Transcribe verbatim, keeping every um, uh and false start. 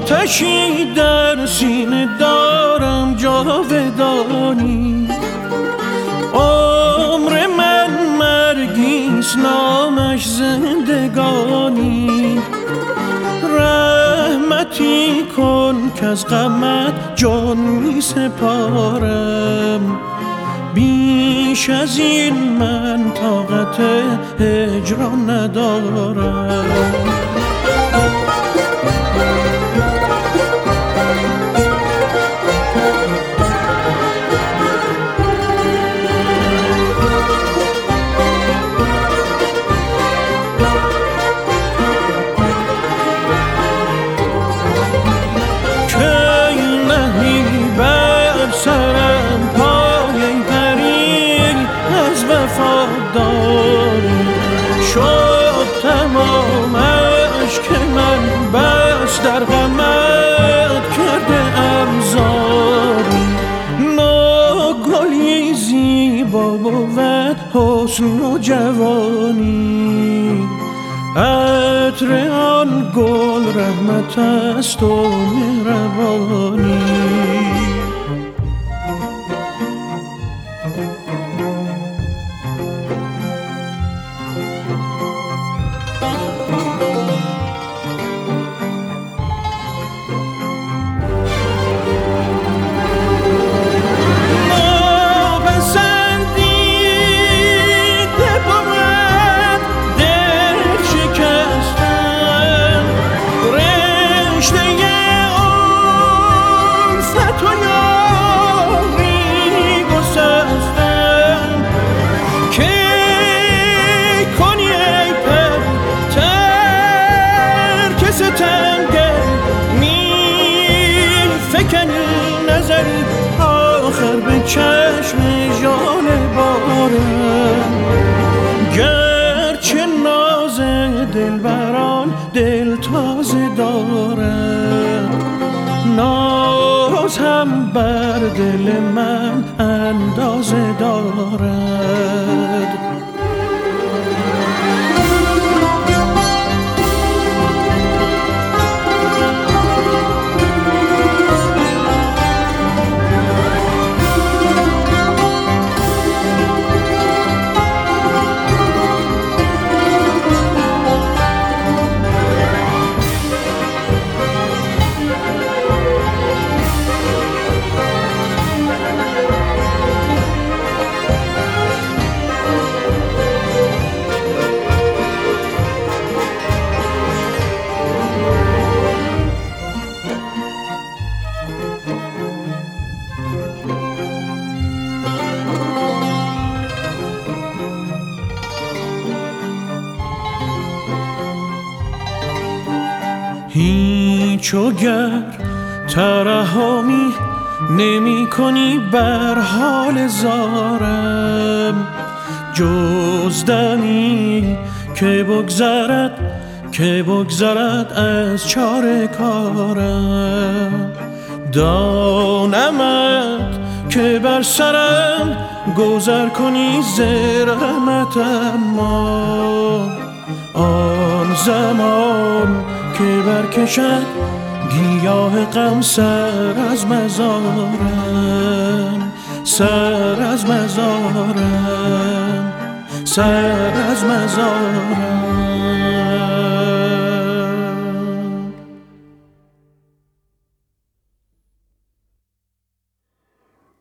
آتشی در سینه دارم جاودانی، عمر من مرگیست نامش زندگانی. رحمتی کن که از غمت جان می سپارم، بیش از این من طاقت هجران ندارم. شد تمامش که من بس در غمت کرده ام زاری. ناگلی زیبا بود حسن و جوانی، عطر آن گل رحمت است و مهربانی. آخر به چشم جان بارم، گرچه ناز دلبران دل تازه دارم، ناز هم بر دل من اندازه دارد. هیچ وگر ترحمی نمی کنی بر حال زارم، جز دمی که بگذرد که بگذرد از چاره کارم. دانمت که بر سرم گذر کنی ز رحمت، اما آن زمان که برکشد گیاه غم سر از مزارم، سر از مزارم، سر از مزارم.